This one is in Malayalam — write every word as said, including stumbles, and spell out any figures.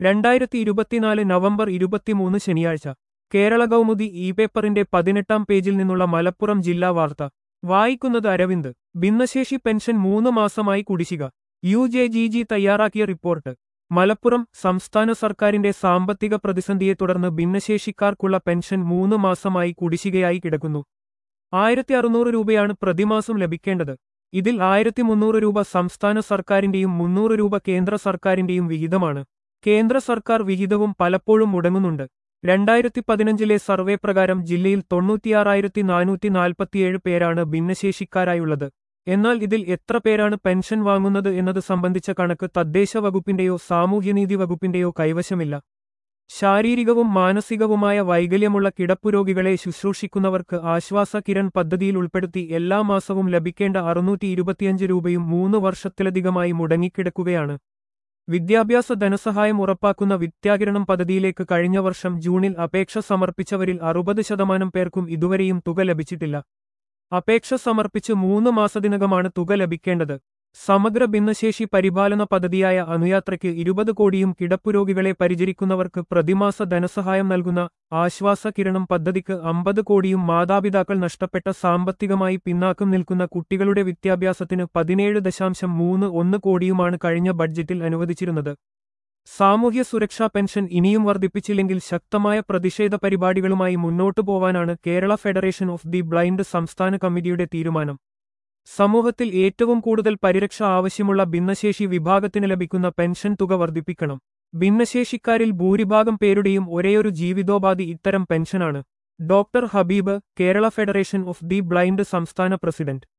രണ്ടായിരത്തി ഇരുപത്തിനാല് നവംബർ ഇരുപത്തിമൂന്ന് ശനിയാഴ്ച കേരള കൗമുദി ഇ പേപ്പറിന്റെ പതിനെട്ടാം പേജിൽ നിന്നുള്ള മലപ്പുറം ജില്ലാ വാർത്ത വായിക്കുന്നത് അരവിന്ദ്. ഭിന്നശേഷി പെൻഷൻ മൂന്ന് മാസമായി കുടിശ്ശിക. യു ജെ ജി ജി തയ്യാറാക്കിയ റിപ്പോർട്ട്. മലപ്പുറം സംസ്ഥാന സർക്കാരിന്റെ സാമ്പത്തിക പ്രതിസന്ധിയെ തുടർന്ന് ഭിന്നശേഷിക്കാർക്കുള്ള പെൻഷൻ മൂന്ന് മാസമായി കുടിശ്ശികയായി കിടക്കുന്നു. ആയിരത്തി അറുന്നൂറ് രൂപയാണ് പ്രതിമാസം ലഭിക്കേണ്ടത്. ഇതിൽ ആയിരത്തി മുന്നൂറ് രൂപ സംസ്ഥാന സർക്കാരിന്റെയും മുന്നൂറ് രൂപ കേന്ദ്ര സർക്കാരിന്റെയും വിഹിതമാണ്. കേന്ദ്ര സർക്കാർ വിഹിതവും പലപ്പോഴും മുടങ്ങുന്നുണ്ട്. രണ്ടായിരത്തി പതിനഞ്ചിലെ സർവേ പ്രകാരം ജില്ലയിൽ തൊണ്ണൂറ്റിയാറായിരത്തി നാനൂറ്റി നാൽപ്പത്തിയേഴ് പേരാണ് ഭിന്നശേഷിക്കാരായുള്ളത്. എന്നാൽ ഇതിൽ എത്ര പേരാണ് പെൻഷൻ വാങ്ങുന്നത് എന്നത് സംബന്ധിച്ച കണക്ക് തദ്ദേശ വകുപ്പിന്റെയോ സാമൂഹ്യനീതി വകുപ്പിന്റെയോ കൈവശമില്ല. ശാരീരികവും മാനസികവുമായ വൈകല്യമുള്ള കിടപ്പുരോഗികളെ ശുശ്രൂഷിക്കുന്നവർക്ക് ആശ്വാസ കിരൺ പദ്ധതിയിൽ ഉൾപ്പെടുത്തി എല്ലാ മാസവും ലഭിക്കേണ്ട അറുന്നൂറ്റി ഇരുപത്തിയഞ്ച് രൂപയും മൂന്ന് വർഷത്തിലധികമായി മുടങ്ങിക്കിടക്കുകയാണ്. വിദ്യാഭ്യാസ ധനസഹായം ഉറപ്പാക്കുന്ന വിദ്യാകിരണം പദ്ധതിയിലേക്ക് കഴിഞ്ഞ വർഷം ജൂണിൽ അപേക്ഷ സമർപ്പിച്ചവരിൽ അറുപത് ശതമാനം പേർക്കും ഇതുവരെയും തുക ലഭിച്ചിട്ടില്ല. അപേക്ഷ സമർപ്പിച്ച് മൂന്ന് മാസത്തിനകമാണ് തുക ലഭിക്കേണ്ടത്. സമഗ്ര ഭിന്നശേഷി പരിപാലന പദ്ധതിയായ അനുയാത്രയ്ക്ക് ഇരുപത് കോടിയും കിടപ്പുരോഗികളെ പരിചരിക്കുന്നവർക്ക് പ്രതിമാസ ധനസഹായം നൽകുന്ന ആശ്വാസ കിരണം പദ്ധതിക്ക് അമ്പത് കോടിയും മാതാപിതാക്കൾ നഷ്ടപ്പെട്ട സാമ്പത്തികമായി പിന്നാക്കം നിൽക്കുന്ന കുട്ടികളുടെ വിദ്യാഭ്യാസത്തിന് പതിനേഴ് ദശാംശം മൂന്ന് ഒന്ന് കോടിയുമാണ് കഴിഞ്ഞ ബഡ്ജറ്റിൽ അനുവദിച്ചിരുന്നത്. സാമൂഹ്യ സുരക്ഷാ പെൻഷൻ ഇനിയും വർദ്ധിപ്പിച്ചില്ലെങ്കിൽ ശക്തമായ പ്രതിഷേധ പരിപാടികളുമായി മുന്നോട്ടു പോവാനാണ് Kerala federation of the blind സംസ്ഥാന കമ്മിറ്റിയുടെ തീരുമാനം. സമൂഹത്തിൽ ഏറ്റവും കൂടുതൽ പരിരക്ഷ ആവശ്യമുള്ള ഭിന്നശേഷി വിഭാഗത്തിന് ലഭിക്കുന്ന പെൻഷൻ തുക വർദ്ധിപ്പിക്കണം. ഭിന്നശേഷിക്കാരിൽ ഭൂരിഭാഗം പേരുടെയും ഒരേയൊരു ജീവിതോപാധി ഇത്തരം പെൻഷനാണ്. Doctor Habeeb, Kerala federation of the blind സംസ്ഥാന പ്രസിഡന്റ്.